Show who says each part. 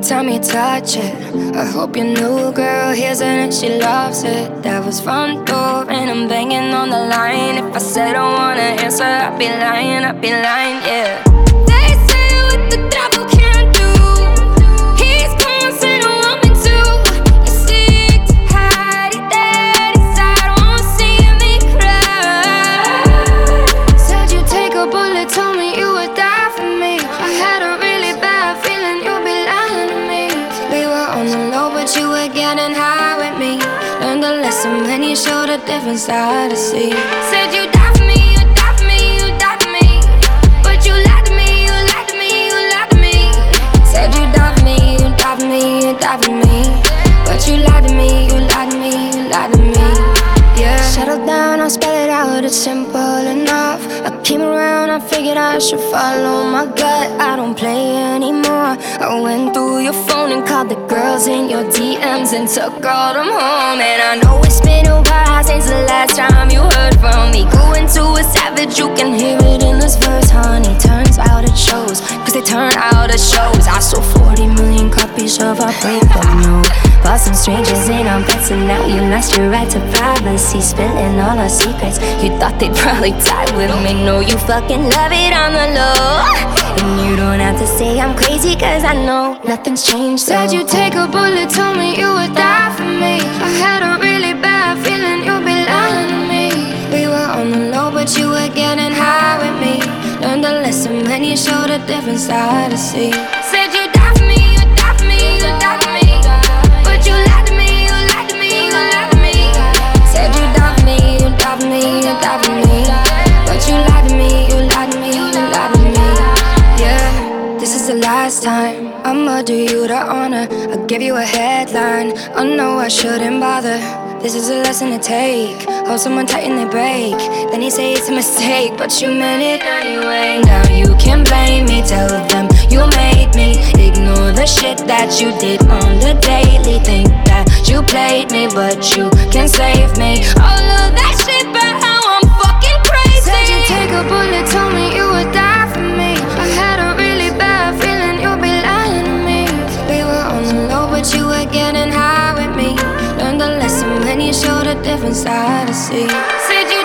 Speaker 1: time you touch it, I hope your new girl hears it and she loves it. That was front door and I'm banging on the line. If I said I wanna answer, I'd be lying, yeah. They say what the devil can't do, he's causing a woman too. You seek to hide it dead inside, won't see me cry. Said you'd take a bullet, told me you would die for me. I had a really bad feeling you'd be lying to me. We were on the low, but you were getting high with me. Learned a lesson when you showed a different side to see. Said you die for me, you die for me, you die for me, but you lied to me, you lied to me, you lied to me. Said you die for me, you die for me, you die for me, but you lied to me, you lied to me, you lied to me. Yeah. Settle down, I'll spell it out, it's simple enough. I came around, I figured I should follow my gut. I don't play anymore. I went through your phone and called the girls in your DMs and took all them home. And I know it's been a while since the last time you heard from me. Going to a savage, you can hear it in this verse, honey. Turns out it shows, cause they turn out it shows. I sold 40 million copies of our breakup note. Bought some strangers in our beds and now you lost your right to privacy. Spilling all our secrets, you thought they'd probably die with me. No, you fucking love it on the low. And you don't have to say I'm crazy, cause I know nothing's changed. Said you'd take a bullet, told me you would die for me. I had a really bad feeling you'd be lying to me. We were on the low, but you were getting high with me. Learned a lesson when you showed a different side to see. Said you die for me, you die for me, you die for me, but you lied to me, you lied to me, you lied to me. Said you die for me, you die for me, you die for me, but you lied to me, you lied to me, you lied to me. Yeah, this is the last time I'ma do you the honor. I'll give you a headline, I know I shouldn't bother. This is a lesson to take. Hold someone tight and they break, then you say it's a mistake, but you meant it anyway. Now you can blame me, tell them you made me. Ignore the shit that you did on the daily. Think that you played me, but you can save me. All of that shit, but how I'm fucking crazy. Said you'd take a bullet, told me you would die for me. I had a really bad feeling you'd be lying to me. We were on the low, but you were getting high with me. Learned a lesson when you showed a different side to see. Said you